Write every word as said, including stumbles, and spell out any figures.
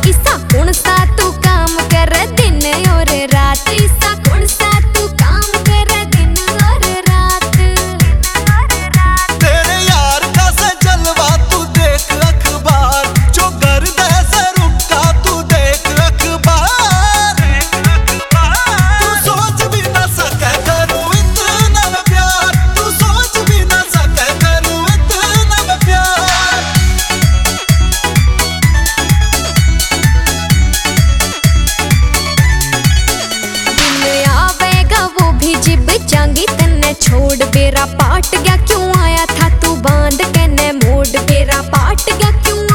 इसा कौन सा तू काम कर दिन और रात, इसा कौन सा तू काम कर दिन और रात। तेरे यार का से जलवा तू देख अखबार, जो कर दे से रुका तू देख अखबार। तू सोच भी ना सके करूं इतना मैं प्यार, तू सोच भी ना सके करूं इतना मैं प्यार। दिन आवेगा वो भी जिब चांगी तन्ने छोड़, बेरा पाट गया क्यों आया था तू बांध के ने मोड़, बेरा पाट गया क्यों